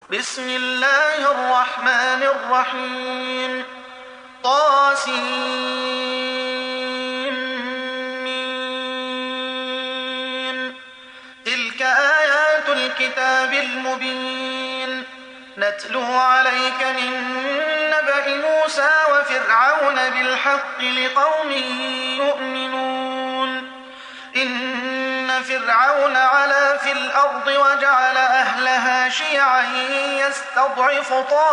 بسم الله الرحمن الرحيم طاسين. تلك آيات الكتاب المبين نتلو عليك من نبأ موسى وفرعون بالحق لقوم يؤمنون. إن فرعون علا في الأرض وجعل أهلها شيعا يستضعف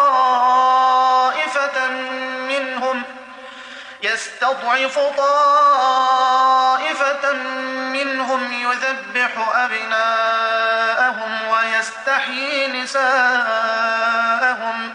طائفة منهم يذبح أبناءهم ويستحيي نساءهم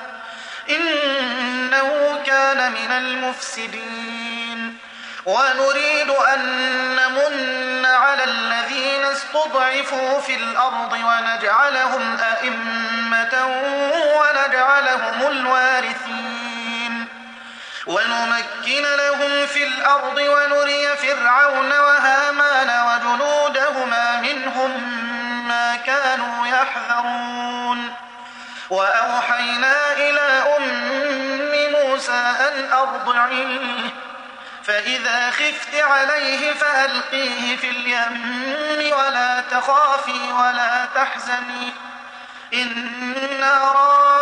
إنه كان من المفسدين. ونريد أن نمن على الذين استضعفوا في الأرض ونجعلهم أئمة ونجعلهم الوارثين ونمكن لهم في الأرض ونري فرعون وهامان وجنودهما منهم ما كانوا يحذرون. وأوحينا إلى أم موسى أن أرضعيه فإذا خفت عليه فألقيه في اليم ولا تخافي ولا تحزني إنا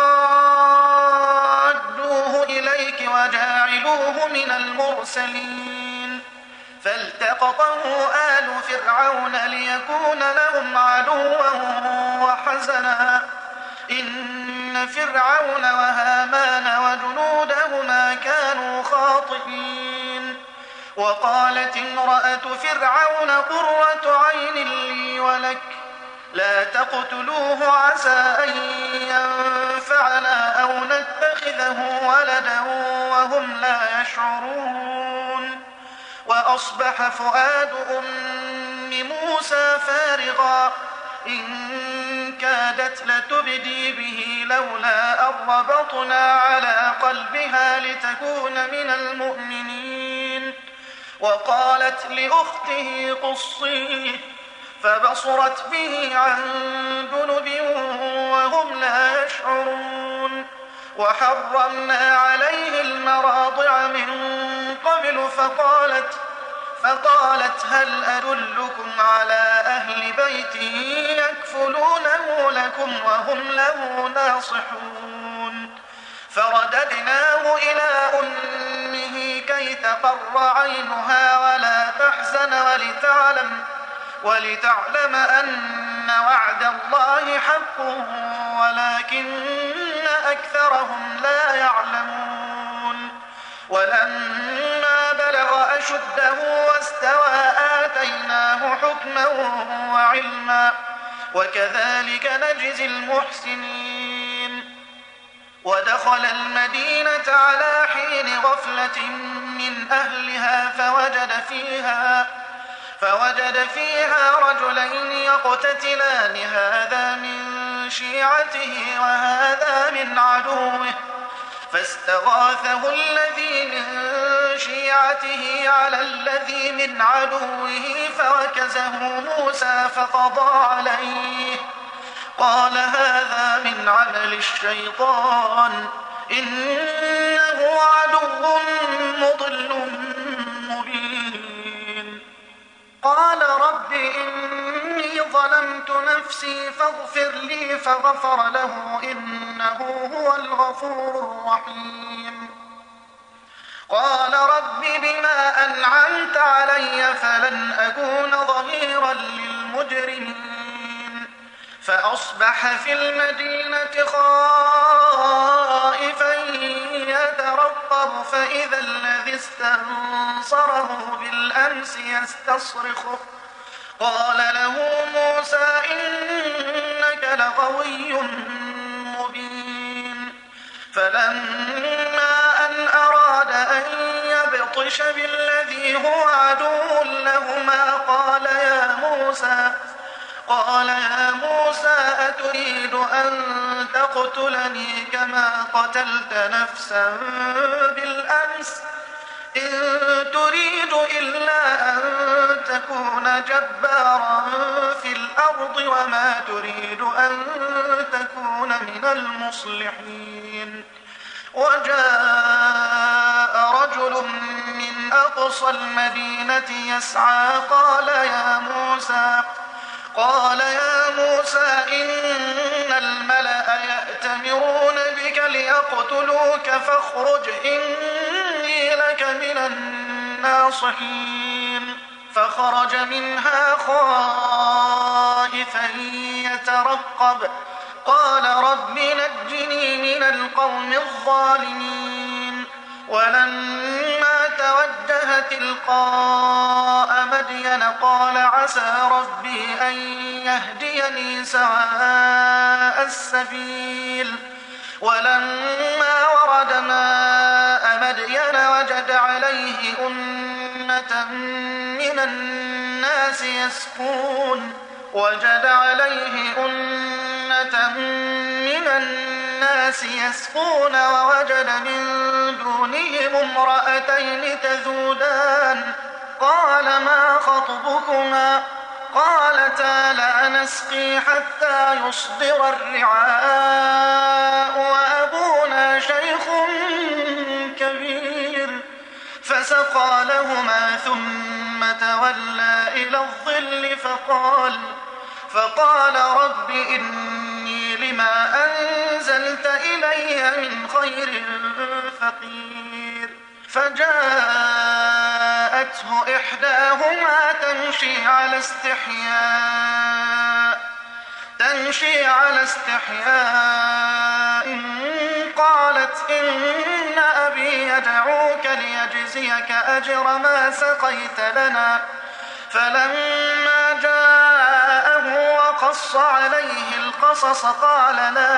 رادوه إليك وجاعلوه من المرسلين. فالتقطه آل فرعون ليكون لهم عدوا وحزنا إن فرعون وهامان وجنودهما كانوا خاطئين. وقالت امرأة فرعون قرة عين لي ولك لا تقتلوه عسى أن ينفعنا أو نتخذه ولدا وهم لا يشعرون. وأصبح فؤاد أم موسى فارغا إن كادت لتبدي به لولا أن ربطنا على قلبها لتكون من المؤمنين. وقالت لأخته قصيه فبصرت به عن جنب وهم لا يشعرون. وحرمنا عليه المراضع من قبل فقالت هل أدلكم على أهل بيت يكفلونه لكم وهم له ناصحون. فرددناه إلى أمه كي تقر عينها ولا تحزن ولتعلم أن وعد الله حق ولكن أكثرهم لا يعلمون. ولما بلغ أشده واستوى آتيناه حكما وعلما وكذلك نجزي المحسنين. ودخل المدينة على حين غفلة من أهلها فوجد فيها رجلين يقتتلان هذا من شيعته وهذا من عدوه فاستغاثه الذي من شيعته على الذي من عدوه فوكزه موسى فقضى عليه قال هذا من عمل الشيطان إنه عدو مضل مبين. قال رب إني ظلمت نفسي فاغفر لي فغفر له إنه هو الغفور الرحيم. قال رب بما أنعمت علي فلن أكون ظهيرا للمجرمين. فأصبح في المدينة خائفا يترقب فإذا الذي استنصره بالأمس يستصرخه قال له موسى إنك لغوي مبين. فلما أن أراد أن يبطش بالذي هو عدو لهما قال يا موسى أتريد أن تقتلني كما قتلت نفسا بالأمس إن تريد إلا أن تكون جبارا في الأرض وما تريد أن تكون من المصلحين. وجاء رجل من أقصى المدينة يسعى قال يا موسى إن الملأ يأتمرون بك ليقتلوك فاخرج إني لك من الناصحين. فخرج منها خائفا يترقب قال رب نجني من القوم الظالمين. ولما توجه تلقاء مدين قال عسى ربي أن يهديني سواء السبيل. ولما ورد ماء مدين وجد عليه أمة من الناس يسقون ووجد من دونهم امرأتين تذودان قال ما خطبكما قالتا لا نسقي حتى يصدر الرعاء وأبونا شيخ كبير. فسقى لهما ثم تولى إلى الظل فقال رب إني لما أنزلت إلي من خير فقير. فجاءته إحداهما تمشي على استحياء قالت إن أبي يدعوك ليجزيك أجر ما سقيت لنا. فلما جاءه وقص عليه القصص قال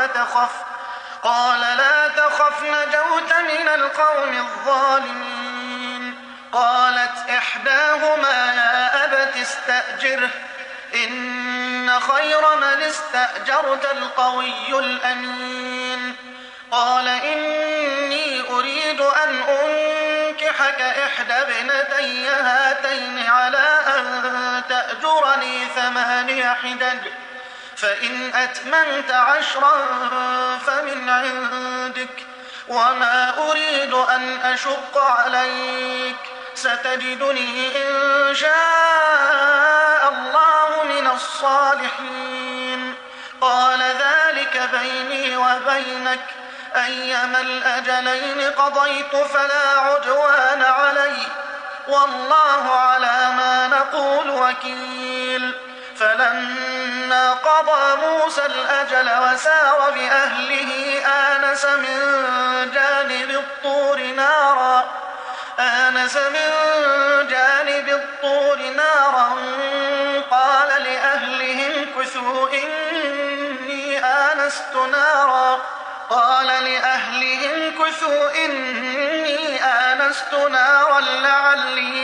لا تخف نجوت من القوم الظالمين. قالت إحداهما يا أبت استأجره إن خير من استأجرت القوي الأمين. قال إني أريد أن أنكحك إحدى ابنتي هاتين على أن تأجرني 8 حجج فإن أتممت 10 فمن عندك وما أريد أن أشق عليك ستجدني إن شاء الله من الصالحين. قال ذلك بيني وبينك أيما الأجلين قضيت فلا عدوان علي والله على ما نقول وكيل. فلما قضى موسى الأجل وسار بأهله آنس من جانب الطور نارا قال لأهلهم كثوا إني آنست نارا لعلي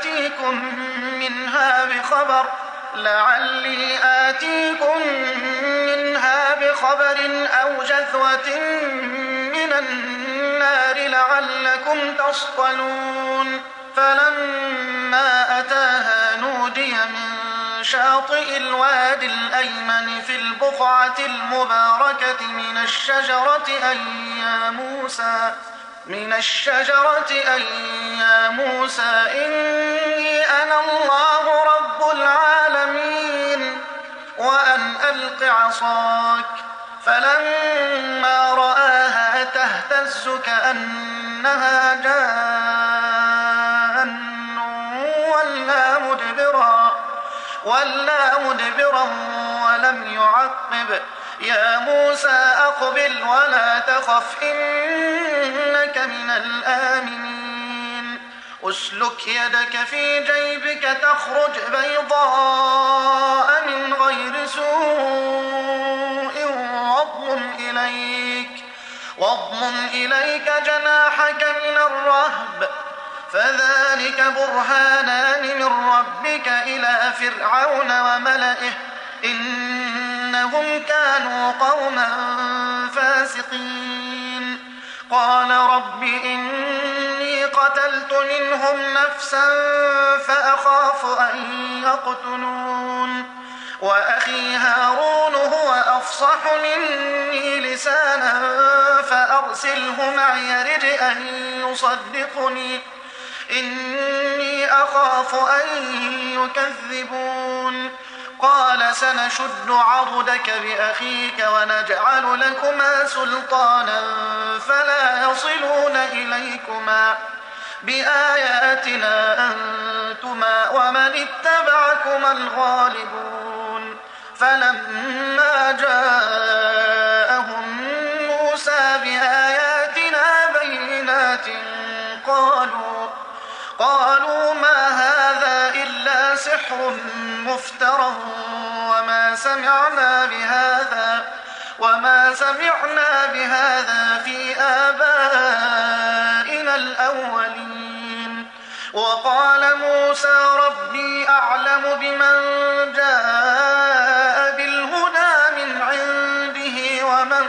آتيكم منها بخبر أو جذوة من النار لعلكم تصطلون. فلما أتاها نودي من شاطئ الوادي الأيمن في البقعة المباركة من الشجرة أن يا موسى إني أنا الله رب العالمين وأن ألق عصاك. فلما رآها تهتز كأنها جان ولا مدبرا ولم يعقب. يا موسى أقبل ولا تخف إنك من الآمنين. أسلك يدك في جيبك تخرج بيضاء من غير سوء واضمم إليك جناحك من الرهب فذلك برهانان من ربك إلى فرعون وملئه إنهم كانوا قوما فاسقين. قال رب إني قتلت منهم نفسا فأخاف أن يقتلون وأخي هارون هو أفصح مني لسانا فأرسله معي رد أن يصدقني إني أخاف أن يكذبون قال سنشد عضدك بأخيك ونجعل لكما سلطانا فلا يصلون إليكما بآياتنا أنتما ومن اتبعكما الغالبون فلما جاءهم موسى بآياتنا بينات قالوا ما هذا إلا سحر مفترى وما سمعنا بهذا في آبائنا الأولين وقال موسى ربي أعلم بمن جاء بالهدى من عنده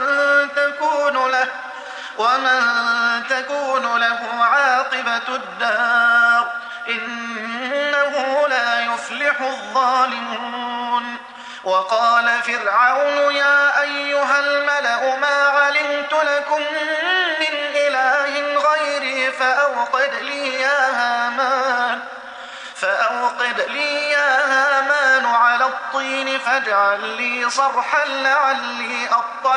ومن تكون له عاقبة الدار إنه لا يفلح الظالمون وقال فرعون يا أيها الملأ ما علمت لكم من إله غيري فأوقد لي يا هامان على الطين فاجعل لي صرحا لعلي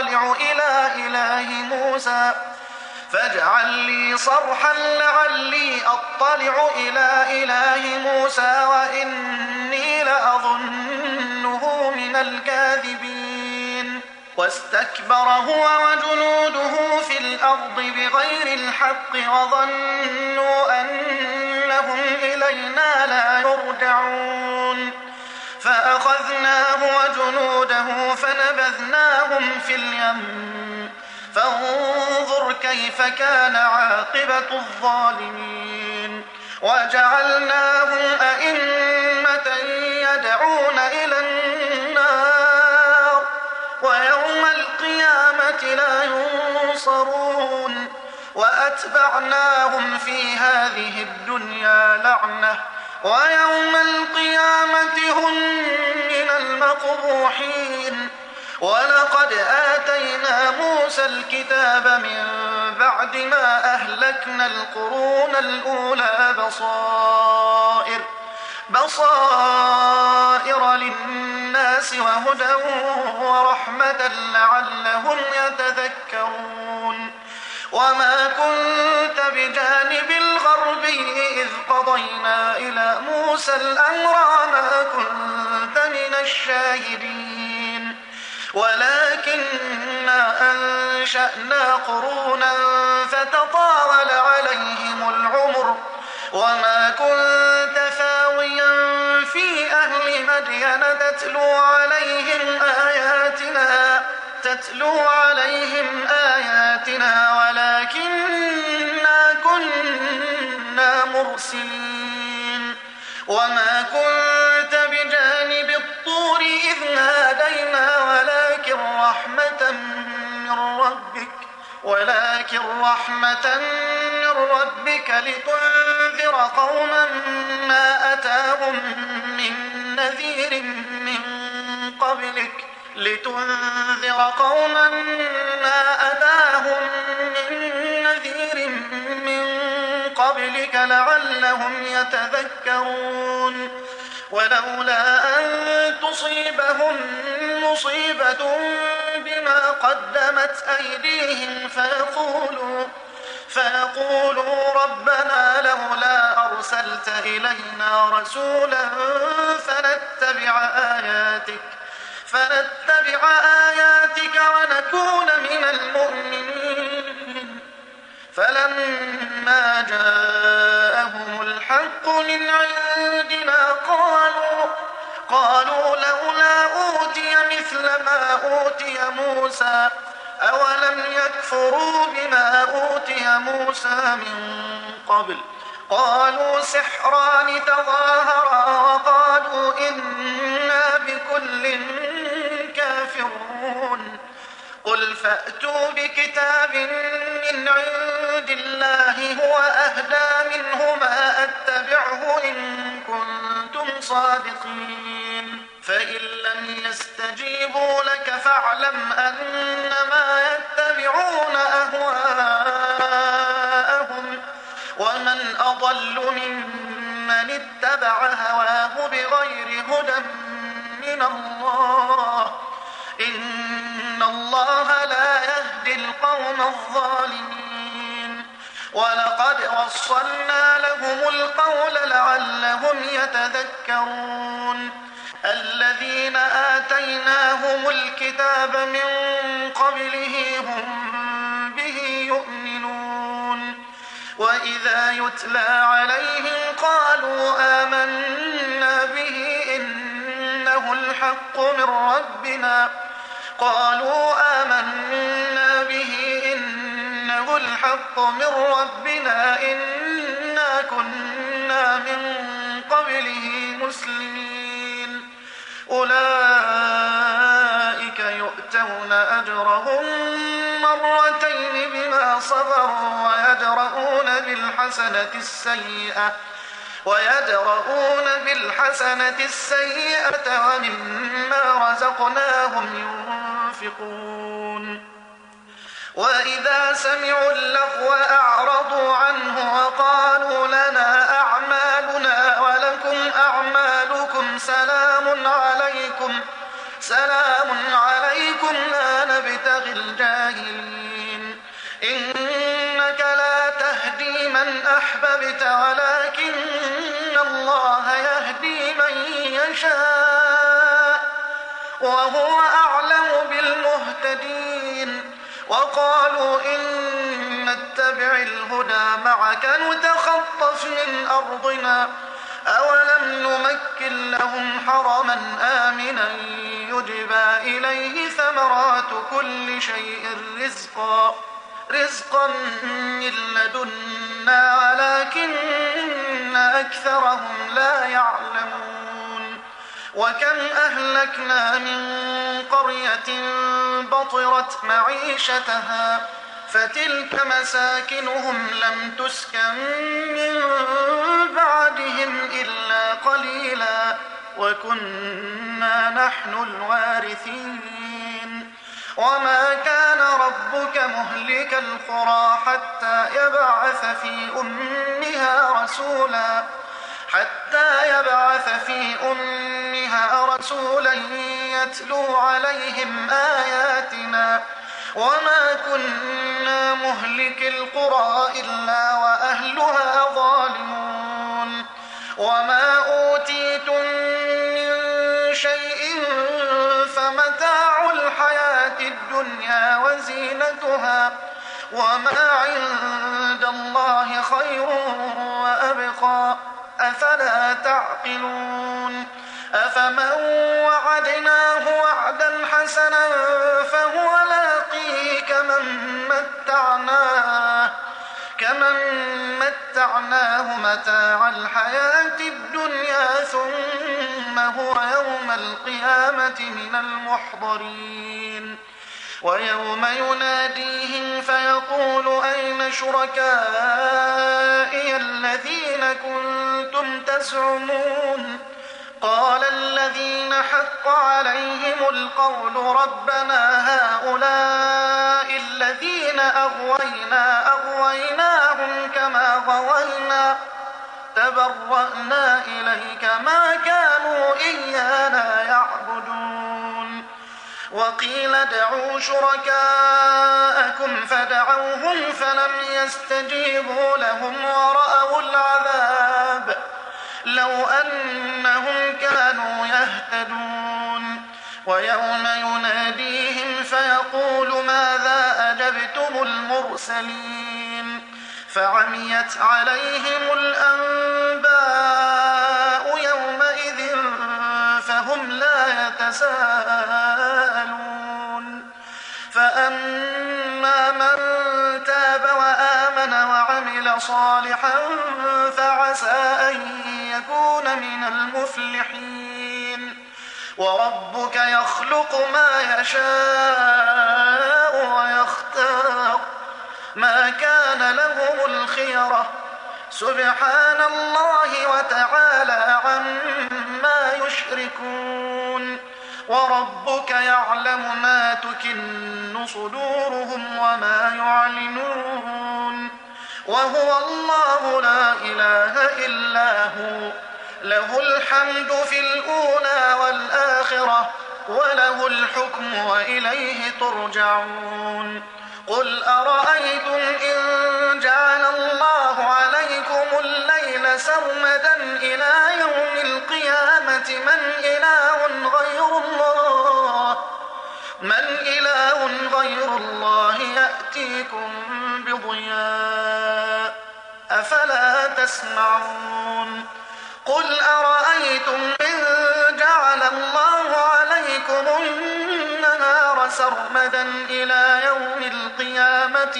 أطلع إلى إله موسى وإني لأظنه من الكاذبين واستكبر هو وجنوده في الأرض بغير الحق وظنوا أنهم إلينا لا يرجعون فأخذناه وجنوده فنبذناهم في اليم فانظر كيف كان عاقبة الظالمين وجعلناهم أئمة يدعون إلى النار ويوم القيامة لا ينصرون وأتبعناهم في هذه الدنيا لعنة ويوم القيامة هم من المقبوحين ولقد آتينا موسى الكتاب من بعد ما أهلكنا القرون الأولى بصائر للناس وهدى ورحمة لعلهم يتذكرون وما كنت بجانب الغربي إذ قضينا إلى موسى الأمر ما كنت من الشاهدين ولكننا أنشأنا قرونا فتطاول عليهم العمر وما كنت ثاويا في أهل مدين تتلو عليهم آياتنا ولكننا كنا مرسلين وما كنت بجانب الطور إذ نادينا ولكن رحمة من ربك لتنذر قوما ما أتاهم من نذير من قبلك لعلهم يتذكرون ولولا أن تصيبهم مصيبة بما قدمت أيديهم فيقولوا ربنا لولا أرسلت إلينا رسولا فنتبع آياتك ونكون من المؤمنين فلما جاءهم الحق من عندنا قالوا لولا أوتي مثل ما أوتي موسى أولم يكفروا بما أوتي موسى من قبل قالوا سحران تظاهرا وقالوا إنا بكل كافرون قل فأتوا بكتاب من عند الله هو أهدى منهما أتبعه إن كنتم صادقين فإن لم يستجيبوا لك فاعلم أنما يتبعون أهواءهم ومن أضل ممن اتبع هواه بغير هدى من الله إن الله لا يهدي القوم الظالمين ولقد وصلنا لهم القول لعلهم يتذكرون الذين آتيناهم الكتاب من قبله هم به يؤمنون وإذا يتلى عليهم قالوا آمنا به إنه الحق من ربنا إنا كنا من قبله مسلمين أولئك يؤتون أجرهم مرتين بما صبروا ويدرؤون بالحسنة السيئة ومما رزقناهم ينفقون وإذا سمعوا اللغو أعرضوا عنه وقالوا لنا أعمالنا ولكم أعمالكم سلام عليكم لا نبتغي الجاهلين إنك لا تهدي من أحببت ولكن الله يهدي من يشاء وهو أعلم بالمهتدين وقالوا إن نتبع الهدى معك نتخطف من أرضنا أولم نمكن لهم حرما آمنا يجبى إليه ثمرات كل شيء رزقا من لدنا ولكن أكثرهم لا يعلمون وكم أهلكنا من قرية بطرت معيشتها فتلك مساكنهم لم تسكن من بعدهم إلا قليلا وكنا نحن الوارثين وما كان ربك مهلك القرى حتى يبعث في أمها رسولا يتلو عليهم آياتنا وما كنا مهلك القرى إلا وأهلها ظالمون وما أوتيتم من شيء فمتاع الحياة الدنيا وزينتها وما عند الله خير وأبقى أفلا تعقلون أفمن وعدناه وعدا حسنا فهو لاقيه كمن متعناه متاع الحياة الدنيا ثم هو يوم القيامة من المحضرين ويوم يناديهم فيقول أين شركائي الذين كنتم تزعمون قال الذين حق عليهم القول ربنا هؤلاء الذين أغويناهم كما غوينا تبرأنا إليك ما كانوا إيانا يعبدون وقيل ادعوا شركاءكم فدعوهم فلم يستجيبوا لهم ورأوا العذاب لو أنهم كانوا يهتدون ويوم يناديهم فيقول ماذا أجبتم المرسلين فعميت عليهم الأنباء يومئذ فهم لا يتساءلون فأما من تاب وآمن وعمل صالحا فعسى أن يكون من المفلحين وربك يخلق ما يشاء ويختار ما كان لهم الخيرة سبحان الله وتعالى عما يشركون وربك يعلم ما تكن صدورهم وما يعلنون وهو الله لا إله إلا هو له الحمد في الأولى والآخرة وله الحكم وإليه ترجعون قل أرأيتم إن جعل الله عليكم الليل سرمدا إلى يوم القيامة من إله غير الله يأتيكم بضياء أفلا تسمعون قل أرأيتم إن جعل الله عليكم النهار سرمدا إلى يوم القيامة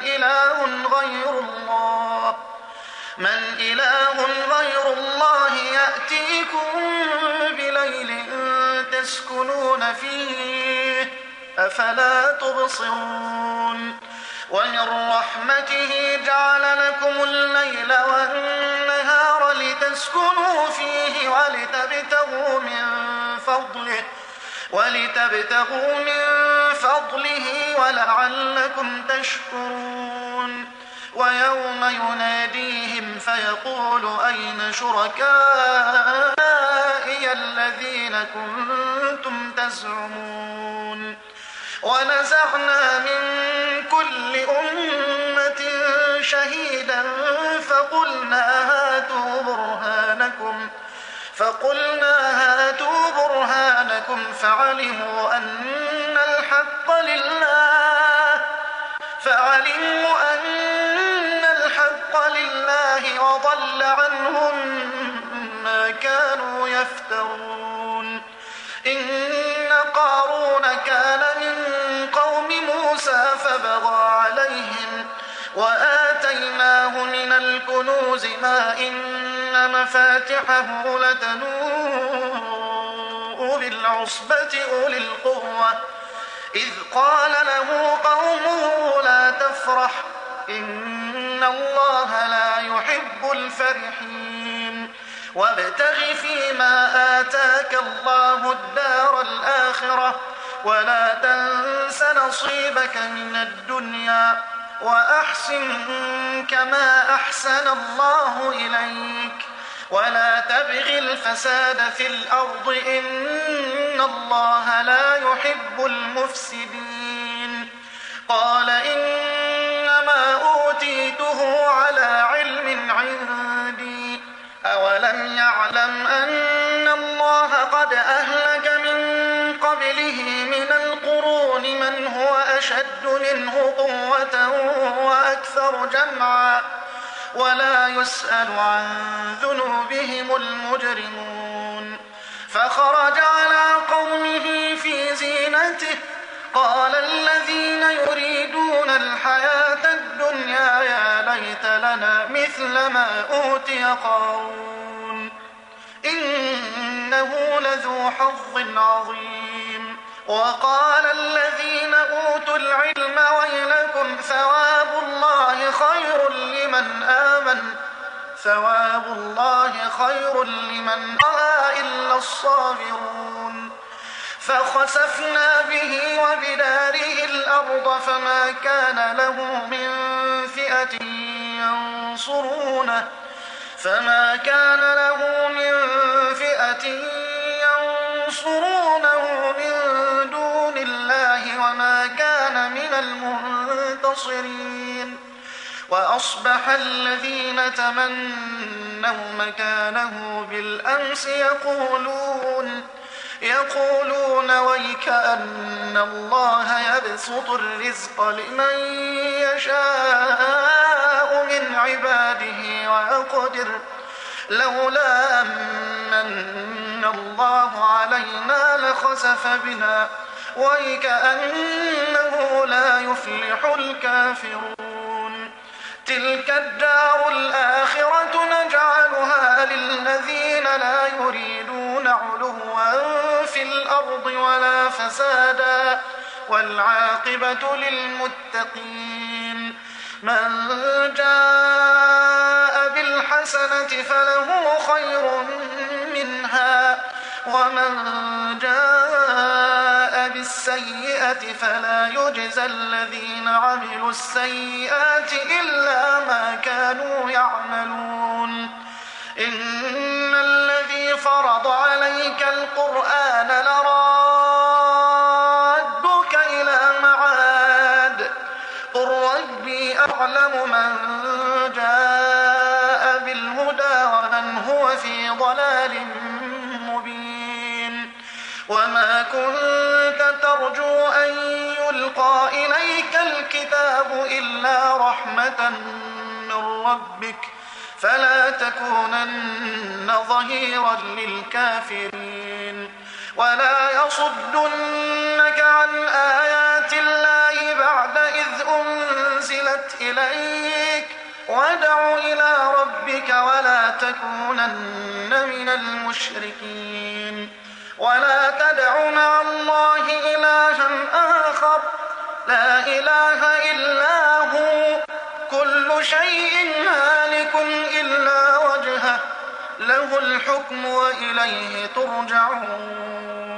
من إله غير الله يأتيكم بليل تسكنون فيه أفلا تبصرون ومن رحمته جعل لكم الليل والنهار لتسكنوا فيه ولتبتغوا من فضله ولعلكم تشكرون ويوم يناديهم فيقول أين شركائي الذين كنتم تزعمون ونزعنا من كل أمة شهيدا فقلنا هاتوا برهانكم فعلموا أن الحق لله وضل عنهم ما كانوا يفترون إن قارون كان من قوم موسى فبغى عليهم وآتيناه من الكنوز ما إن مفاتحه لتنوء بالعصبة أولي القوة إذ قال له قومه لا تفرح إن الله لا يحب الفرحين وابتغ فيما آتاك الله الدار الآخرة ولا تنس نصيبك من الدنيا وأحسن كما أحسن الله إليك ولا تبغ الفساد في الأرض إن الله لا يحب المفسدين قال إنما أوتيته على علم عندي أولم يعلم أن الله قد أهلك من قبله من القرون من هو أشد منه قوة وأكثر جمعا ولا يسأل عن ذنوبهم المجرمون فخرج على قومه في زينته قال الذين يريدون الحياة الدنيا يا ليت لنا مثل ما أوتي قارون إنه لذو حظ عظيم وقال الذين أوتوا العلم ويلكم ثواب الله خير لمن آمن إلا الصابرون فخسفنا به وبداره الأرض فما كان له من فئة ينصرونه من دون الله وما كان من المنتصرين وأصبح الذين تمنوا مكانه بالأمس يقولون ويكأن الله يبسط الرزق لمن يشاء من عباده ويقدر لولا أمن الله علينا لخسف بنا ويكأنه لا يفلح الكافرون تلك الدار الآخرة نجعلها للذين لا يريدون علوا في الأرض ولا فسادا والعاقبة للمتقين. من جاء بالحسنة فله خير منها ومن جاء بالسيئة فلا يجزى الذين عملوا السيئات إلا ما كانوا يعملون. إن الذي فرض عليك القرآن لرادك إلى معاد قل ربي أعلم من جاء بالهدى ومن هو في ضلال مبين. وما كنت ترجو أن يلقى إليك الكتاب إلا رحمة من ربك فلا تكونن ظهيرا للكافرين. ولا يصدنك عن آيات الله بعد إذ أنزلت إليك وادع إلى ربك ولا تكونن من المشركين. ولا تدع مع الله إلها آخر لا إله إلا هو كل شيء هالك إلا وجهه له الحكم وإليه ترجعون.